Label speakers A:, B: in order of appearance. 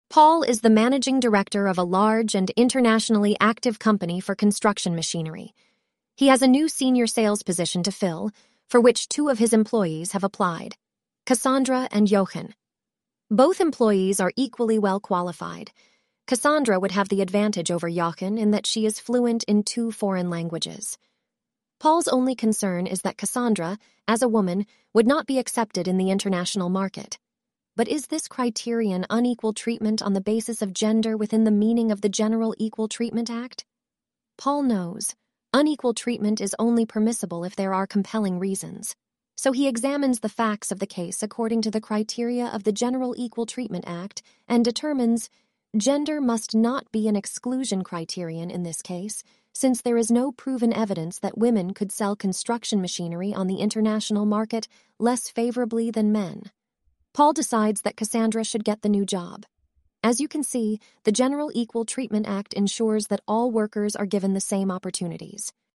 A: Paul is the managing director of a large and internationally active company for construction machinery. He has a new senior sales position to fill, for which two of his employees have applied, Cassandra and Jochen. Both employees are equally well qualified. Cassandra would have the advantage over Jochen in that she is fluent in 2 foreign languages. Paul's only concern is that Cassandra, as a woman, would not be accepted in the international market. But is this criterion unequal treatment on the basis of gender within the meaning of the General Equal Treatment Act? Paul knows unequal treatment is only permissible if there are compelling reasons. So he examines the facts of the case according to the criteria of the General Equal Treatment Act and determines gender must not be an exclusion criterion in this case, since there is no proven evidence that women could sell construction machinery on the international market less favorably than men. Paul decides that Cassandra should get the new job. As you can see, the General Equal Treatment Act ensures that all workers are given the same opportunities.